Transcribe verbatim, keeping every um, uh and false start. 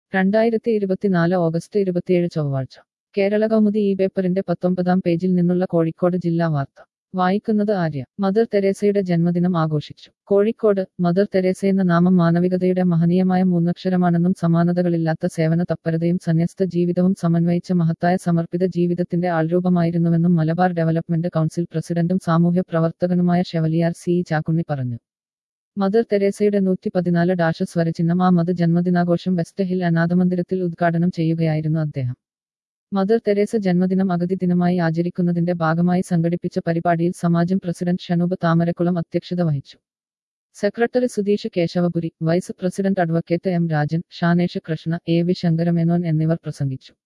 രണ്ടായിരത്തി ഇരുപത്തിനാല് ഓഗസ്റ്റ് ഇരുപത്തിയേഴ് ചൊവ്വാഴ്ച കേരള കൗമുദി ഈ പേപ്പറിന്റെ പത്തൊമ്പതാം പേജിൽ നിന്നുള്ള കോഴിക്കോട് ജില്ലാ വാർത്ത വായിക്കുന്നത് ആര്യ. മദർ തെരേസയുടെ ജന്മദിനം ആഘോഷിച്ചു. കോഴിക്കോട്. മദർ തെരേസ എന്ന നാമം മാനവികതയുടെ മഹനീയമായ മൂന്നക്ഷരമാണെന്നും സമാനതകളില്ലാത്ത സേവന തത്പരതയും സന്യസ്ത ജീവിതവും സമന്വയിച്ച മഹത്തായ സമർപ്പിത ജീവിതത്തിന്റെ ആൾരൂപമായിരുന്നുവെന്നും മലബാർ ഡെവലപ്മെന്റ് കൗൺസിൽ പ്രസിഡന്റും സാമൂഹ്യ പ്രവർത്തകനുമായ ഷെവലിയാർ സി ചാക്കുണ്ണി പറഞ്ഞു. മദർ തെരേസയുടെ നൂറ്റി പതിനാല് ഡാഷ് സ്വരചിഹ്നം ആ മത് ജന്മദിനാഘോഷം വെസ്റ്റ് ഹിൽ അനാഥമന്ദിരത്തിൽ ഉദ്ഘാടനം ചെയ്യുകയായിരുന്നു അദ്ദേഹം. മദർ തെരേസ ജന്മദിനം അഗതി ദിനമായി ആചരിക്കുന്നതിന്റെ ഭാഗമായി സംഘടിപ്പിച്ച പരിപാടിയിൽ സമാജം പ്രസിഡന്റ് ഷനൂബ് താമരക്കുളം അധ്യക്ഷത വഹിച്ചു. Secretary Sudheesh Keshavapuri, vice president advocate M Rajan, Shanesh Krishna, A V Shankaramenon എന്നിവർ പ്രസംഗിച്ചു.